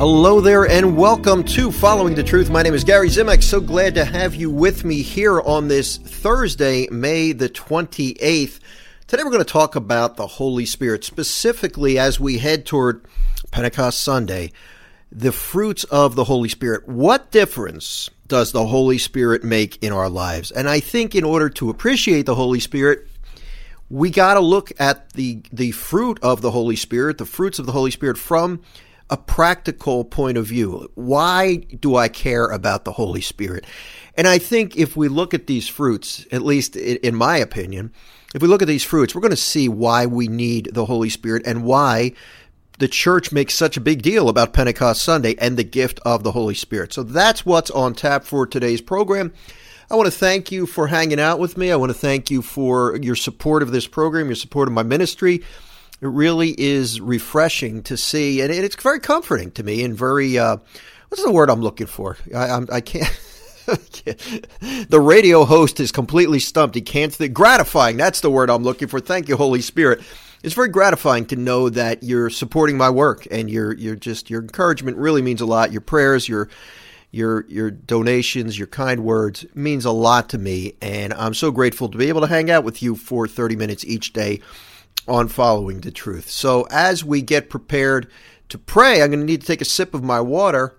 Hello there and welcome to Following the Truth. My name is Gary Zimak. So glad to have you with me here on this Thursday, May the 28th. Today we're going to talk about the Holy Spirit, specifically as we head toward Pentecost Sunday, the fruits of the Holy Spirit. What difference does the Holy Spirit make in our lives? And I think in order to appreciate the Holy Spirit, we got to look at the fruit of the Holy Spirit, the fruits of the Holy Spirit from a practical point of view. Why do I care about the Holy Spirit? And I think if we look at these fruits, at least in my opinion, if we look at these fruits, we're going to see why we need the Holy Spirit and why the church makes such a big deal about Pentecost Sunday and the gift of the Holy Spirit. So that's what's on tap for today's program. I want to thank you for hanging out with me. I want to thank you for your support of this program, your support of my ministry. It really is refreshing to see, and it's very comforting to me, and very, what's the word I'm looking for? I can't, the radio host is completely stumped. He can't think. Gratifying, that's the word I'm looking for. Thank you, Holy Spirit. It's very gratifying to know that you're supporting my work, and your encouragement really means a lot. Your prayers, your donations, your kind words means a lot to me, and I'm so grateful to be able to hang out with you for 30 minutes each day on Following the Truth. So as we get prepared to pray, I'm going to need to take a sip of my water.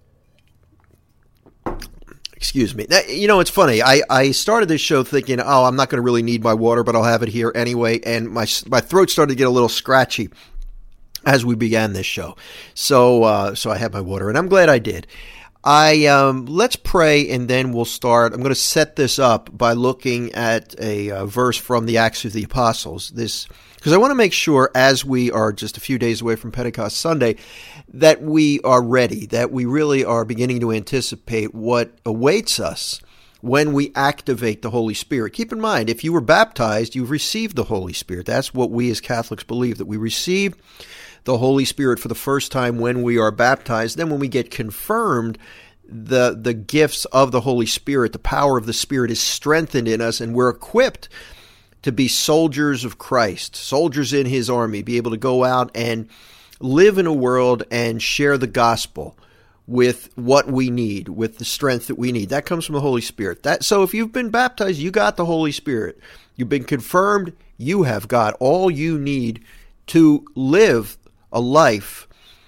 Excuse me. You know, it's funny. I started this show thinking, I'm not going to really need my water, but I'll have it here anyway. And my throat started to get a little scratchy as we began this show. So I had my water, and I'm glad I did. Let's pray, and then we'll start. I'm going to set this up by looking at a verse from the Acts of the Apostles. Because I want to make sure, as we are just a few days away from Pentecost Sunday, that we are ready, that we really are beginning to anticipate what awaits us when we activate the Holy Spirit. Keep in mind, if you were baptized, you've received the Holy Spirit. That's what we as Catholics believe, that we receive the Holy Spirit for the first time when we are baptized. Then when we get confirmed, the gifts of the Holy Spirit, the power of the Spirit is strengthened in us, and we're equipped to be soldiers of Christ, soldiers in His army, be able to go out and live in a world and share the gospel with what we need, with the strength that we need. That comes from the Holy Spirit. So if you've been baptized, you got the Holy Spirit. You've been confirmed, you have got all you need to live a life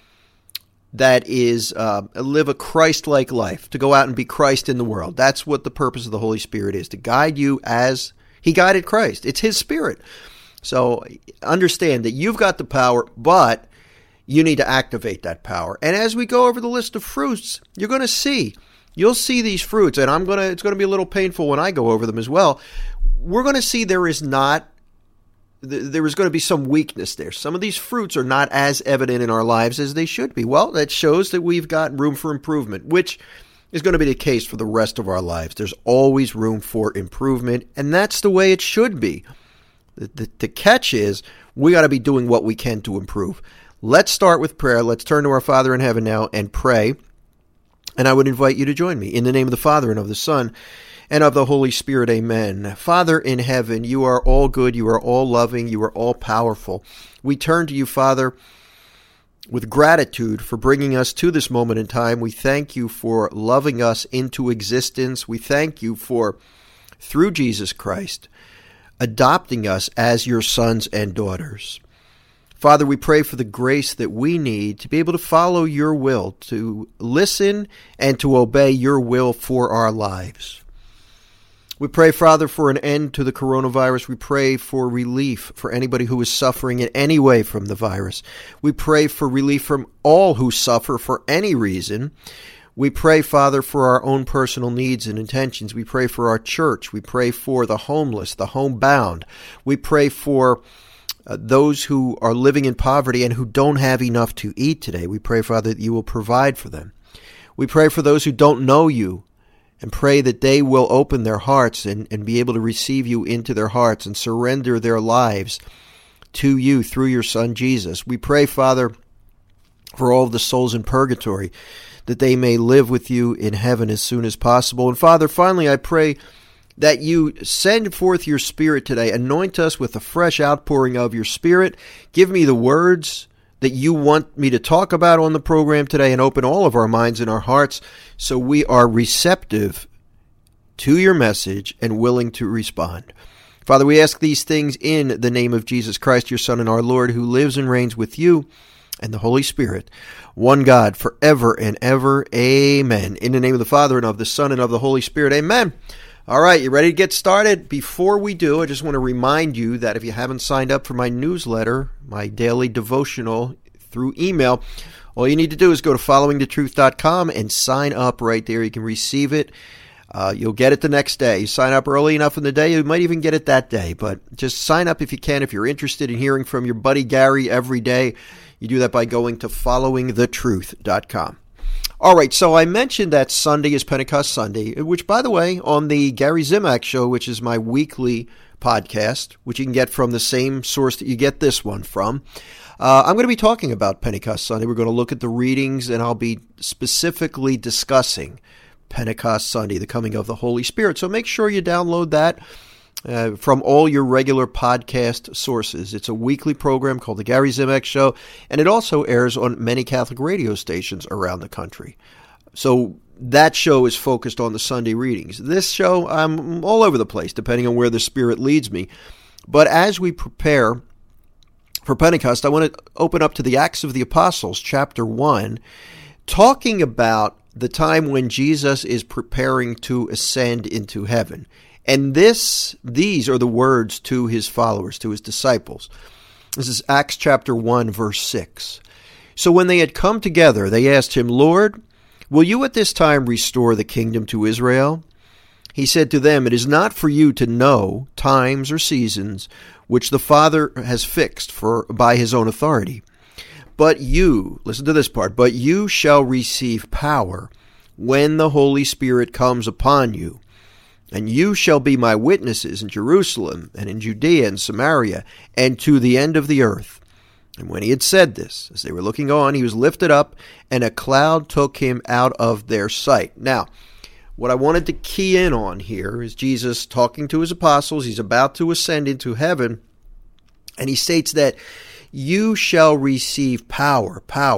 that is, live a Christ-like life, to go out and be Christ in the world. That's what the purpose of the Holy Spirit is, to guide you as He guided Christ. It's His Spirit. So understand that you've got the power, but you need to activate that power. And as we go over the list of fruits, you're going to see. You'll see these fruits, and it's going to be a little painful when I go over them as well. We're going to see there is going to be some weakness there. Some of these fruits are not as evident in our lives as they should be. Well, that shows that we've got room for improvement, which is going to be the case for the rest of our lives. There's always room for improvement, and that's the way it should be. The catch is we got to be doing what we can to improve. Let's start with prayer. Let's turn to our Father in heaven now and pray. And I would invite you to join me. In the name of the Father, and of the Son, and of the Holy Spirit, amen. Father in heaven, you are all good, you are all loving, you are all powerful. We turn to you, Father, with gratitude for bringing us to this moment in time. We thank you for loving us into existence. We thank you for, through Jesus Christ, adopting us as your sons and daughters. Father, we pray for the grace that we need to be able to follow your will, to listen and to obey your will for our lives. We pray, Father, for an end to the coronavirus. We pray for relief for anybody who is suffering in any way from the virus. We pray for relief from all who suffer for any reason. We pray, Father, for our own personal needs and intentions. We pray for our church. We pray for the homeless, the homebound. We pray for those who are living in poverty and who don't have enough to eat today. We pray, Father, that you will provide for them. We pray for those who don't know you, and pray that they will open their hearts and be able to receive you into their hearts and surrender their lives to you through your Son, Jesus. We pray, Father, for all of the souls in purgatory, that they may live with you in heaven as soon as possible. And Father, finally, I pray that you send forth your Spirit today. Anoint us with a fresh outpouring of your Spirit. Give me the words that you want me to talk about on the program today and open all of our minds and our hearts so we are receptive to your message and willing to respond. Father, we ask these things in the name of Jesus Christ, your Son and our Lord, who lives and reigns with you and the Holy Spirit, one God, forever and ever. Amen. In the name of the Father, and of the Son, and of the Holy Spirit. Amen. All right, you ready to get started? Before we do, I just want to remind you that if you haven't signed up for my newsletter, my daily devotional through email, all you need to do is go to followingthetruth.com and sign up right there. You can receive it. You'll get it the next day. You sign up early enough in the day, you might even get it that day. But just sign up if you can. If you're interested in hearing from your buddy Gary every day, you do that by going to followingthetruth.com. All right, so I mentioned that Sunday is Pentecost Sunday, which, by the way, on the Gary Zimak Show, which is my weekly podcast, which you can get from the same source that you get this one from, I'm going to be talking about Pentecost Sunday. We're going to look at the readings, and I'll be specifically discussing Pentecost Sunday, the coming of the Holy Spirit. So make sure you download that from all your regular podcast sources. It's a weekly program called The Gary Zimak Show, and it also airs on many Catholic radio stations around the country. So that show is focused on the Sunday readings. This show, I'm all over the place, depending on where the Spirit leads me. But as we prepare for Pentecost, I want to open up to the Acts of the Apostles, chapter 1, talking about the time when Jesus is preparing to ascend into heaven. And these are the words to his followers, to his disciples. This is Acts chapter 1, verse 6. So when they had come together, they asked him, Lord, will you at this time restore the kingdom to Israel? He said to them, it is not for you to know times or seasons which the Father has fixed by his own authority. But you, listen to this part, but you shall receive power when the Holy Spirit comes upon you, and you shall be my witnesses in Jerusalem and in Judea and Samaria and to the end of the earth. And when he had said this, as they were looking on, he was lifted up, and a cloud took him out of their sight. Now, what I wanted to key in on here is Jesus talking to his apostles. He's about to ascend into heaven, and he states that you shall receive power,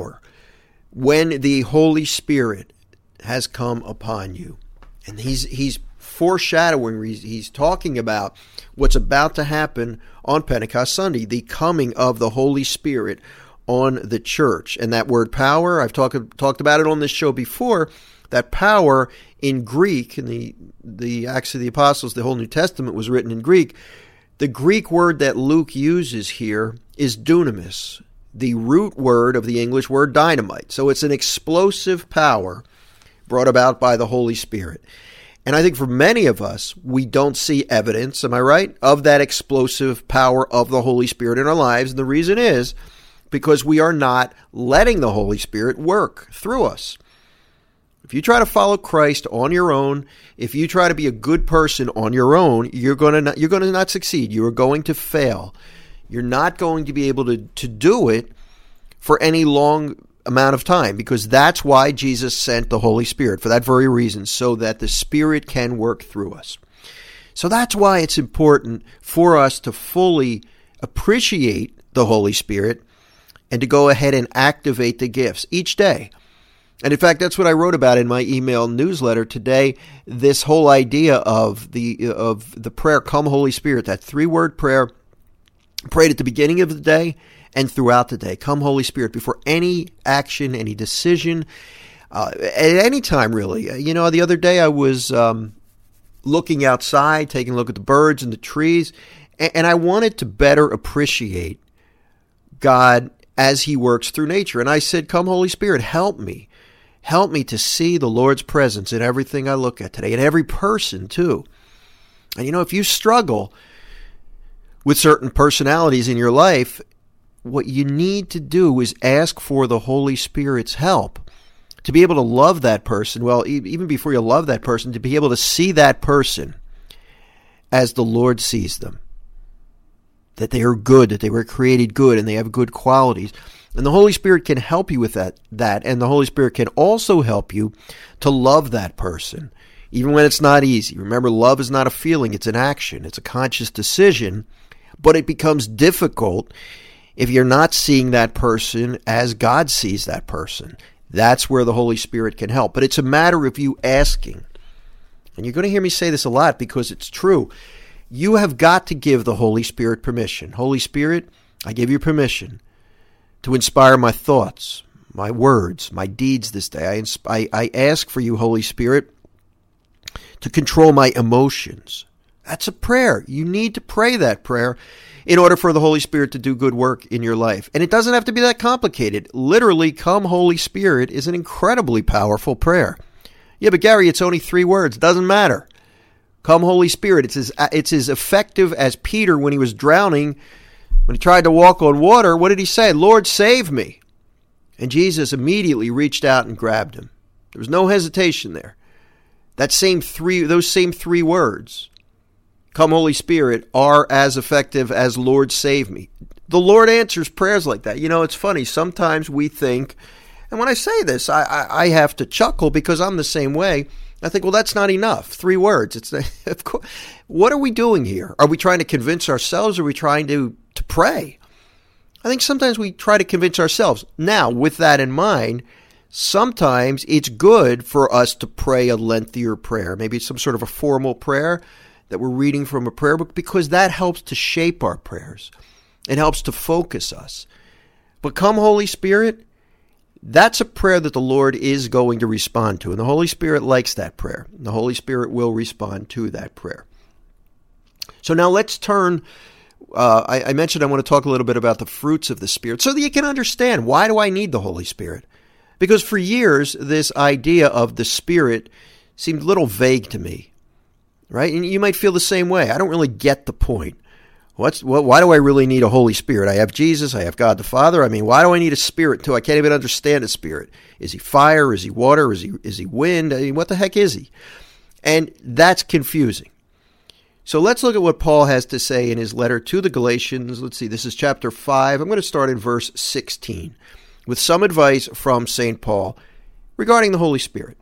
when the Holy Spirit has come upon you. And he's foreshadowing, he's talking about what's about to happen on Pentecost Sunday, the coming of the Holy Spirit on the church. And that word power, I've talked about it on this show before, that power in Greek, in the Acts of the Apostles, the whole New Testament was written in Greek. The Greek word that Luke uses here is dunamis, the root word of the English word dynamite. So it's an explosive power brought about by the Holy Spirit. And I think for many of us, we don't see evidence, am I right, of that explosive power of the Holy Spirit in our lives. And the reason is because we are not letting the Holy Spirit work through us. If you try to follow Christ on your own, if you try to be a good person on your own, you're going to not succeed. You are going to fail. You're not going to be able to do it for any long amount of time, because that's why Jesus sent the Holy Spirit, for that very reason, so that the Spirit can work through us. So that's why it's important for us to fully appreciate the Holy Spirit and to go ahead and activate the gifts each day. And in fact, that's what I wrote about in my email newsletter today, this whole idea of the prayer, Come Holy Spirit, that 3-word prayer prayed at the beginning of the day and throughout the day. Come Holy Spirit, before any action, any decision, at any time really. You know, the other day I was looking outside, taking a look at the birds and the trees, and I wanted to better appreciate God as he works through nature. And I said, Come Holy Spirit, help me. Help me to see the Lord's presence in everything I look at today, and every person too. And you know, if you struggle with certain personalities in your life, what you need to do is ask for the Holy Spirit's help to be able to love that person. Well, even before you love that person, to be able to see that person as the Lord sees them. That they are good, that they were created good, and they have good qualities. And the Holy Spirit can help you with that, and the Holy Spirit can also help you to love that person, even when it's not easy. Remember, love is not a feeling, it's an action. It's a conscious decision, but it becomes difficult if you're not seeing that person as God sees that person. That's where the Holy Spirit can help. But it's a matter of you asking. And you're going to hear me say this a lot because it's true. You have got to give the Holy Spirit permission. Holy Spirit, I give you permission to inspire my thoughts, my words, my deeds this day. I ask for you, Holy Spirit, to control my emotions. That's a prayer. You need to pray that prayer in order for the Holy Spirit to do good work in your life. And it doesn't have to be that complicated. Literally, come Holy Spirit is an incredibly powerful prayer. Yeah, but Gary, it's only 3 words. Doesn't matter. Come Holy Spirit. It's as effective as Peter when he was drowning, when he tried to walk on water. What did he say? Lord, save me. And Jesus immediately reached out and grabbed him. There was no hesitation there. Those same 3 words, come Holy Spirit, are as effective as Lord save me. The Lord answers prayers like that. You know, it's funny. Sometimes we think, and when I say this, I have to chuckle because I'm the same way. I think, well, that's not enough. 3 words. Of course. What are we doing here? Are we trying to convince ourselves or are we trying to pray? I think sometimes we try to convince ourselves. Now, with that in mind, sometimes it's good for us to pray a lengthier prayer. Maybe it's some sort of a formal prayer that we're reading from a prayer book because that helps to shape our prayers. It helps to focus us. But come Holy Spirit, that's a prayer that the Lord is going to respond to. And the Holy Spirit likes that prayer. The Holy Spirit will respond to that prayer. So now let's turn. I mentioned I want to talk a little bit about the fruits of the Spirit so that you can understand, why do I need the Holy Spirit? Because for years, this idea of the Spirit seemed a little vague to me, right? And you might feel the same way. I don't really get the point. Why do I really need a Holy Spirit? I have Jesus. I have God the Father. I mean, why do I need a Spirit too? I can't even understand a Spirit. Is he fire? Is he water? Is he wind? I mean, what the heck is he? And that's confusing. So let's look at what Paul has to say in his letter to the Galatians. Let's see, this is chapter 5. I'm going to start in verse 16 with some advice from St. Paul regarding the Holy Spirit.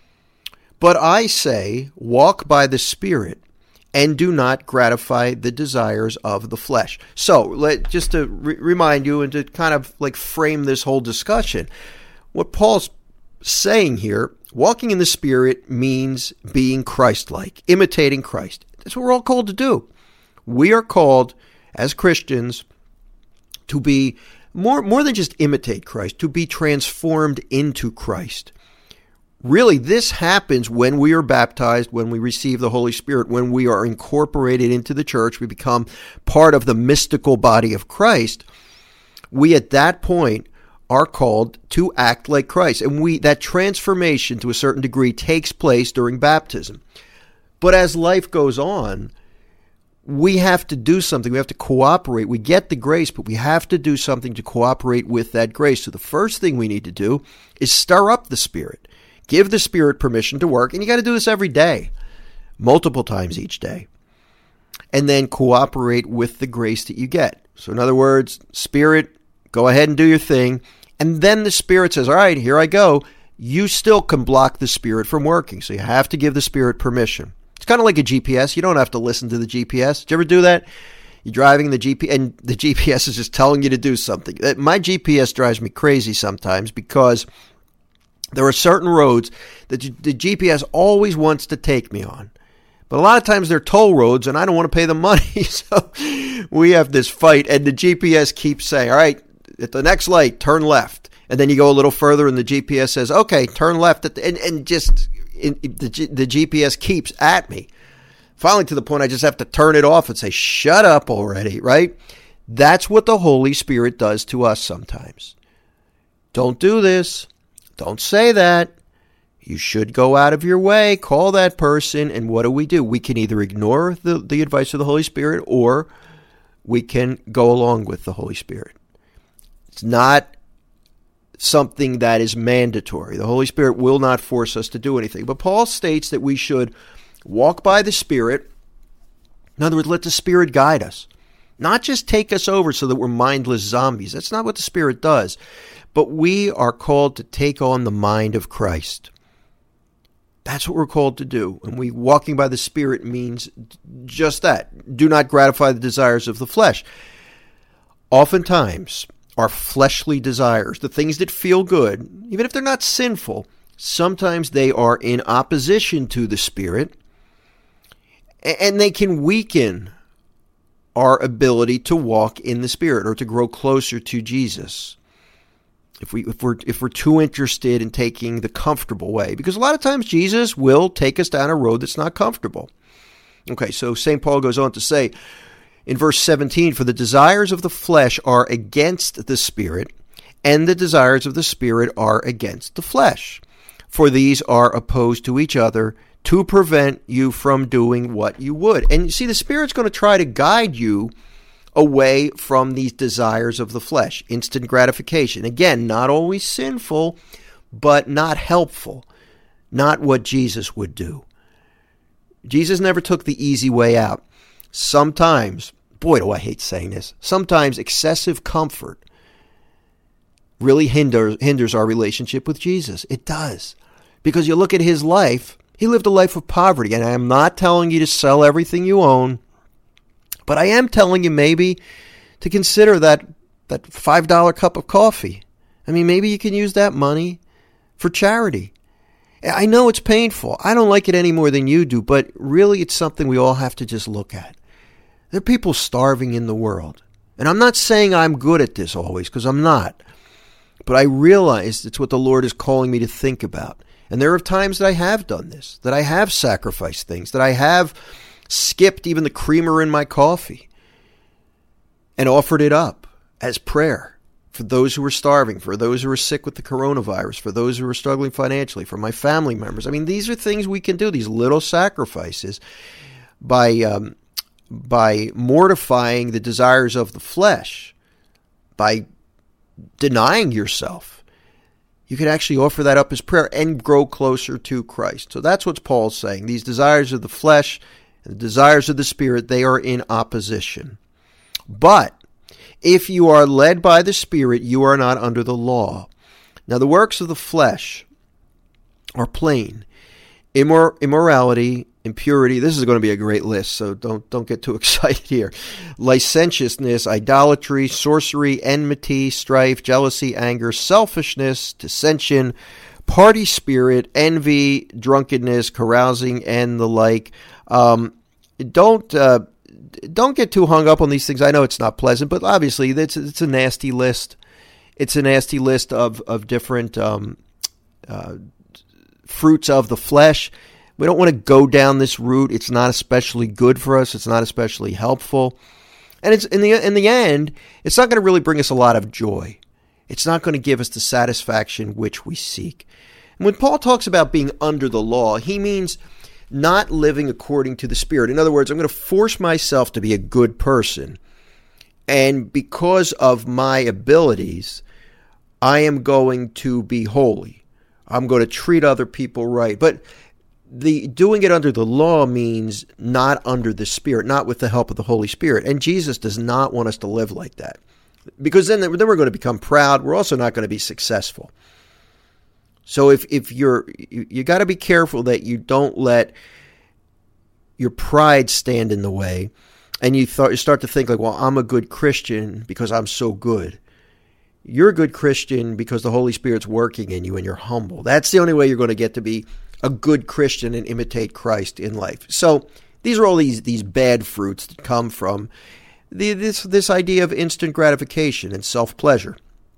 But I say, walk by the Spirit and do not gratify the desires of the flesh. So just to remind you and to kind of like frame this whole discussion, what Paul's saying here, walking in the Spirit means being Christ-like, imitating Christ. That's what we're all called to do. We are called, as Christians, to be more than just imitate Christ, to be transformed into Christ. Really, this happens when we are baptized, when we receive the Holy Spirit, when we are incorporated into the church, we become part of the mystical body of Christ. We, at that point, are called to act like Christ. And that transformation, to a certain degree, takes place during baptism. But as life goes on, we have to do something. We have to cooperate. We get the grace, but we have to do something to cooperate with that grace. So the first thing we need to do is stir up the Spirit. Give the Spirit permission to work. And you got to do this every day, multiple times each day. And then cooperate with the grace that you get. So in other words, Spirit, go ahead and do your thing. And then the Spirit says, all right, here I go. You still can block the Spirit from working. So you have to give the Spirit permission. It's kind of like a GPS. You don't have to listen to the GPS. Did you ever do that? You're driving the GPS, and the GPS is just telling you to do something. My GPS drives me crazy sometimes because there are certain roads that the GPS always wants to take me on. But a lot of times they're toll roads, and I don't want to pay the money. So we have this fight, and the GPS keeps saying, all right, at the next light, turn left. And then you go a little further, and the GPS says, okay, turn left. The GPS keeps at me. Finally, to the point I just have to turn it off and say, shut up already, right? That's what the Holy Spirit does to us sometimes. Don't do this. Don't say that. You should go out of your way, call that person, and what do? We can either ignore the advice of the Holy Spirit or we can go along with the Holy Spirit. It's not something that is mandatory. The Holy Spirit will not force us to do anything. But Paul states that we should walk by the Spirit. In other words, let the Spirit guide us. Not just take us over so that we're mindless zombies. That's not what the Spirit does. But we are called to take on the mind of Christ. That's what we're called to do. And walking by the Spirit means just that. Do not gratify the desires of the flesh. Oftentimes, our fleshly desires, the things that feel good, even if they're not sinful, sometimes they are in opposition to the Spirit, and they can weaken our ability to walk in the Spirit or to grow closer to Jesus. If we're too interested in taking the comfortable way, because a lot of times Jesus will take us down a road that's not comfortable. Okay, so St. Paul goes on to say in verse 17, "For the desires of the flesh are against the Spirit, and the desires of the Spirit are against the flesh. For these are opposed to each other to prevent you from doing what you would." And you see, the Spirit's going to try to guide you away from these desires of the flesh. Instant gratification. Again, not always sinful, but not helpful. Not what Jesus would do. Jesus never took the easy way out. Sometimes, boy, do I hate saying this, sometimes excessive comfort really hinders our relationship with Jesus. It does. Because you look at his life, he lived a life of poverty. And I am not telling you to sell everything you own, but I am telling you maybe to consider that $5 cup of coffee. I mean, maybe you can use that money for charity. I know it's painful. I don't like it any more than you do, but really it's something we all have to just look at. There are people starving in the world. And I'm not saying I'm good at this always, because I'm not. But I realize it's what the Lord is calling me to think about. And there are times that I have done this, that I have sacrificed things, that I have skipped even the creamer in my coffee and offered it up as prayer for those who are starving, for those who are sick with the coronavirus, for those who are struggling financially, for my family members. I mean, these are things we can do, these little sacrifices, by mortifying the desires of the flesh, by denying yourself. You can actually offer that up as prayer and grow closer to Christ. So that's what Paul's saying. These desires of the flesh and the desires of the Spirit, they are in opposition. But if you are led by the Spirit, you are not under the law. Now, the works of the flesh are plain. Immorality, impurity. This is going to be a great list, so don't get too excited here. Licentiousness, idolatry, sorcery, enmity, strife, jealousy, anger, selfishness, dissension, party spirit, envy, drunkenness, carousing, and the like. Don't get too hung up on these things. I know it's not pleasant, but obviously it's a nasty list. It's a nasty list of different fruits of the flesh. We don't want to go down this route. It's not especially good for us. It's not especially helpful. And it's in the end, it's not going to really bring us a lot of joy. It's not going to give us the satisfaction which we seek. And when Paul talks about being under the law, he means not living according to the Spirit. In other words, I'm going to force myself to be a good person. And because of my abilities, I am going to be holy. I'm going to treat other people right. But the doing it under the law means not under the Spirit, not with the help of the Holy Spirit. And Jesus does not want us to live like that. Because then we're going to become proud. We're also not going to be successful. So if you got to be careful that you don't let your pride stand in the way, and you start to think like, well, I'm a good Christian because I'm so good. You're a good Christian because the Holy Spirit's working in you and you're humble. That's the only way you're going to get to be a good Christian and imitate Christ in life. So these are all these bad fruits that come from this idea of instant gratification and self-pleasure.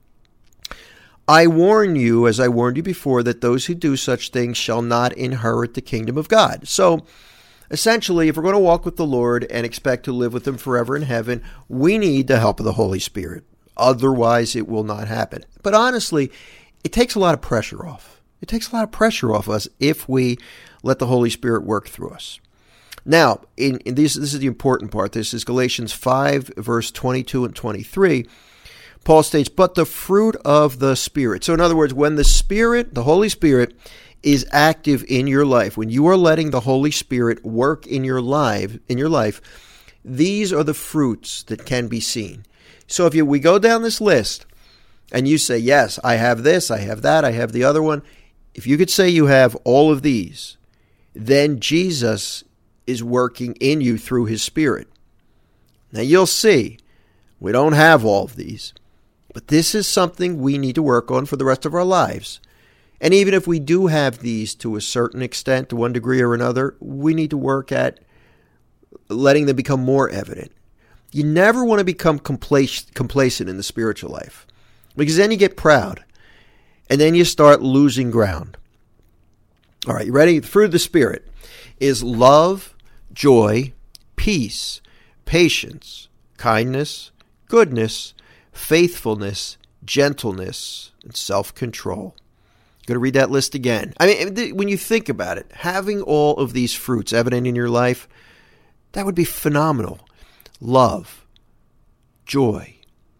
I warn you, as I warned you before, that those who do such things shall not inherit the kingdom of God. So essentially, if we're going to walk with the Lord and expect to live with him forever in heaven, we need the help of the Holy Spirit. Otherwise, it will not happen. But honestly, it takes a lot of pressure off. It takes a lot of pressure off us if we let the Holy Spirit work through us. Now, this is the important part. This is Galatians 5, verse 22 and 23. Paul states, but the fruit of the Spirit. So in other words, when the Spirit, the Holy Spirit, is active in your life, when you are letting the Holy Spirit work in your life, these are the fruits that can be seen. So if we go down this list and you say, yes, I have this, I have that, I have the other one. If you could say you have all of these, then Jesus is working in you through his Spirit. Now you'll see, We don't have all of these. But this is something we need to work on for the rest of our lives. And even if we do have these to a certain extent, to one degree or another, we need to work at letting them become more evident. You never want to become complacent in the spiritual life, because then you get proud and then you start losing ground. All right, you ready? The fruit of the Spirit is love, joy, peace, patience, kindness, goodness, faithfulness, gentleness, and self-control. I'm going to read that list again. I mean, when you think about it, having all of these fruits evident in your life, that would be phenomenal. Love, joy,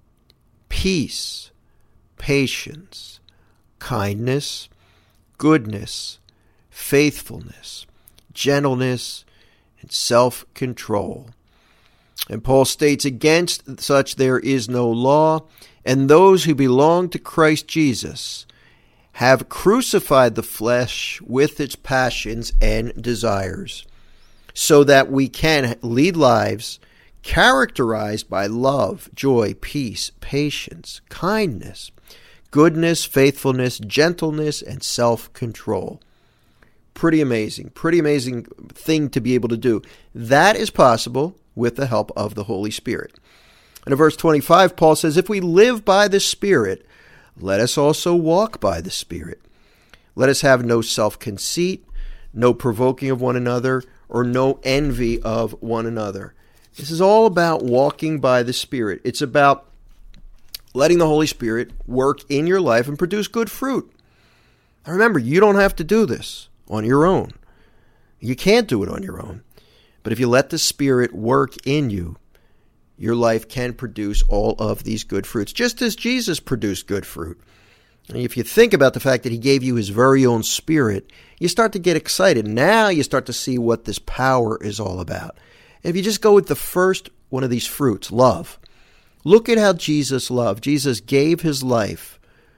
peace, patience, kindness, goodness, faithfulness, gentleness, and self-control. And Paul states, against such there is no law, and those who belong to Christ Jesus have crucified the flesh with its passions and desires, so that we can lead lives characterized by love, joy, peace, patience, kindness, goodness, faithfulness, gentleness, and self-control. Pretty amazing thing to be able to do. That is possible with the help of the Holy Spirit. And in verse 25, Paul says, if we live by the Spirit, let us also walk by the Spirit. Let us have no self-conceit, no provoking of one another, or no envy of one another. This is all about walking by the Spirit. It's about letting the Holy Spirit work in your life and produce good fruit. Now remember, you don't have to do this on your own. You can't do it on your own. But if you let the Spirit work in you, your life can produce all of these good fruits, just as Jesus produced good fruit. And if you think about the fact that he gave you his very own Spirit, you start to get excited. Now you start to see what this power is all about. And if you just go with the first one of these fruits, love, look at how Jesus loved. Jesus gave his life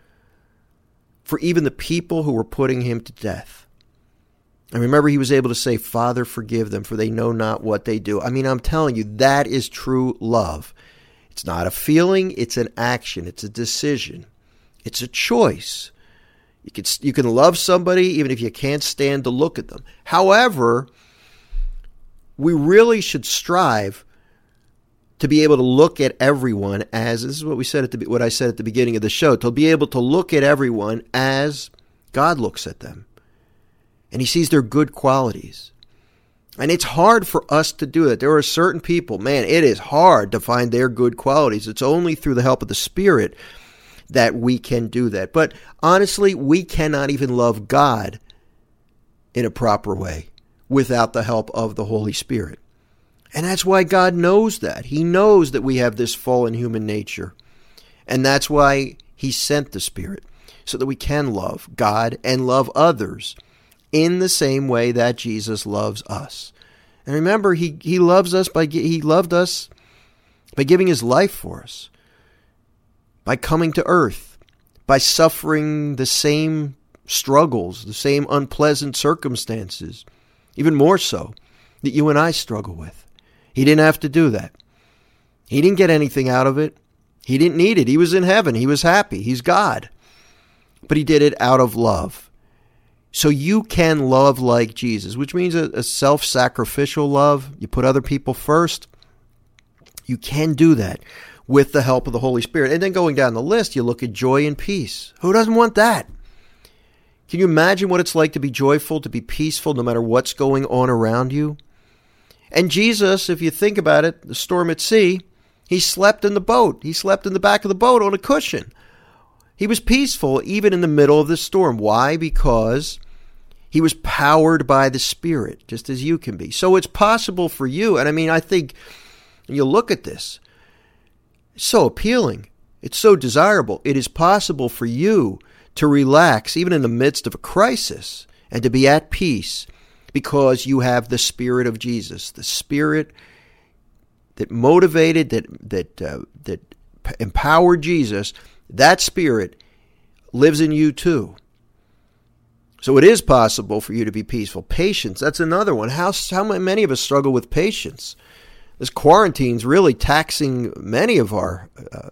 for even the people who were putting him to death. And remember, he was able to say, Father, forgive them, for they know not what they do. I mean, I'm telling you, that is true love. It's not a feeling, it's an action, it's a decision. It's a choice. You can love somebody even if you can't stand to look at them. However, we really should strive to be able to look at everyone as, this is what what I said at the beginning of the show, to be able to look at everyone as God looks at them. And he sees their good qualities. And it's hard for us to do that. There are certain people, man, it is hard to find their good qualities. It's only through the help of the Spirit that we can do that. But honestly, we cannot even love God in a proper way without the help of the Holy Spirit. And that's why God knows that. He knows that we have this fallen human nature. And that's why he sent the Spirit, so that we can love God and love others in the same way that Jesus loves us. And remember, he loved us by giving his life for us, by coming to earth, by suffering the same struggles, the same unpleasant circumstances, even more so, that you and I struggle with. He didn't have to do that. He didn't get anything out of it. He didn't need it. He was in heaven. He was happy. He's God. But he did it out of love. So you can love like Jesus, which means a self-sacrificial love. You put other people first. You can do that with the help of the Holy Spirit. And then going down the list, you look at joy and peace. Who doesn't want that? Can you imagine what it's like to be joyful, to be peaceful, no matter what's going on around you? And Jesus, if you think about it, the storm at sea, he slept in the boat. He slept in the back of the boat on a cushion. He was peaceful even in the middle of the storm. Why? Because he was powered by the Spirit, just as you can be. So it's possible for you. And I mean, I think when you look at this, it's so appealing. It's so desirable. It is possible for you to relax even in the midst of a crisis and to be at peace because you have the Spirit of Jesus, the Spirit that motivated, that empowered Jesus. That Spirit lives in you too. So it is possible for you to be peaceful. Patience, that's another one. How many of us struggle with patience? This quarantine's really taxing many of our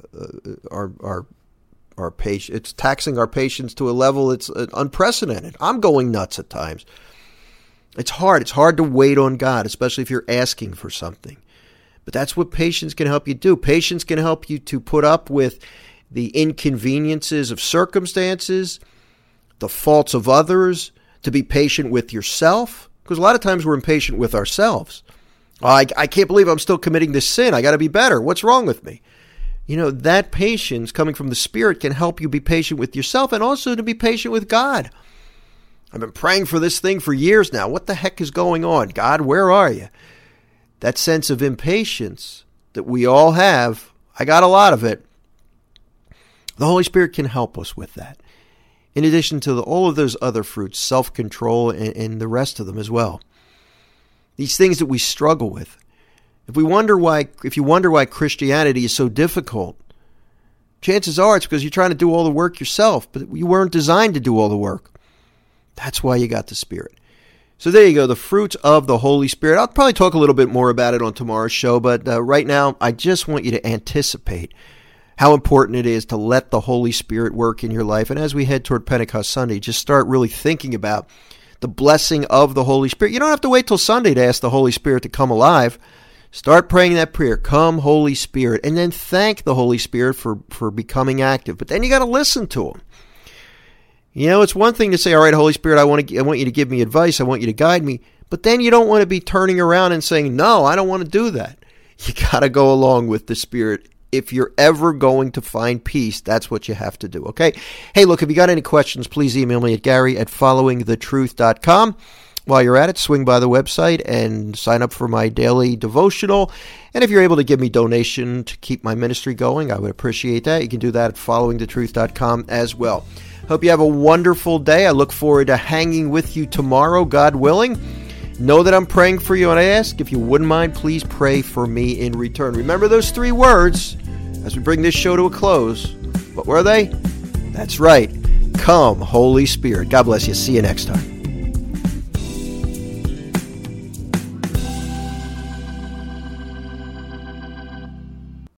patients. It's taxing our patients to a level it's unprecedented. I'm going nuts at times. It's hard. It's hard to wait on God, especially if you're asking for something. But that's what patience can help you do. Patience can help you to put up with the inconveniences of circumstances, the faults of others, to be patient with yourself. Because a lot of times we're impatient with ourselves. Oh, I can't believe I'm still committing this sin. I got to be better. What's wrong with me? That patience coming from the Spirit can help you be patient with yourself and also to be patient with God. I've been praying for this thing for years now. What the heck is going on? God, where are you? That sense of impatience that we all have, I got a lot of it. The Holy Spirit can help us with that. In addition to all of those other fruits, self-control and the rest of them as well. These things that we struggle with. If you wonder why Christianity is so difficult, chances are it's because you're trying to do all the work yourself, but you weren't designed to do all the work. That's why you got the Spirit. So there you go, the fruits of the Holy Spirit. I'll probably talk a little bit more about it on tomorrow's show, but right now I just want you to anticipate how important it is to let the Holy Spirit work in your life. And as we head toward Pentecost Sunday, just start really thinking about the blessing of the Holy Spirit. You don't have to wait till Sunday to ask the Holy Spirit to come alive. Start praying that prayer, come Holy Spirit, and then thank the Holy Spirit for becoming active. But then you got to listen to Him. It's one thing to say, all right, Holy Spirit, I want you to give me advice. I want you to guide me. But then you don't want to be turning around and saying, no, I don't want to do that. You got to go along with the Spirit. If you're ever going to find peace, that's what you have to do, okay? Hey, look, if you got any questions, please email me at gary@followingthetruth.com. While you're at it, swing by the website and sign up for my daily devotional. And if you're able to give me donation to keep my ministry going, I would appreciate that. You can do that at followingthetruth.com as well. Hope you have a wonderful day. I look forward to hanging with you tomorrow, God willing. Know that I'm praying for you, and I ask if you wouldn't mind, please pray for me in return. Remember those 3 words as we bring this show to a close. What were they? That's right. Come, Holy Spirit. God bless you. See you next time.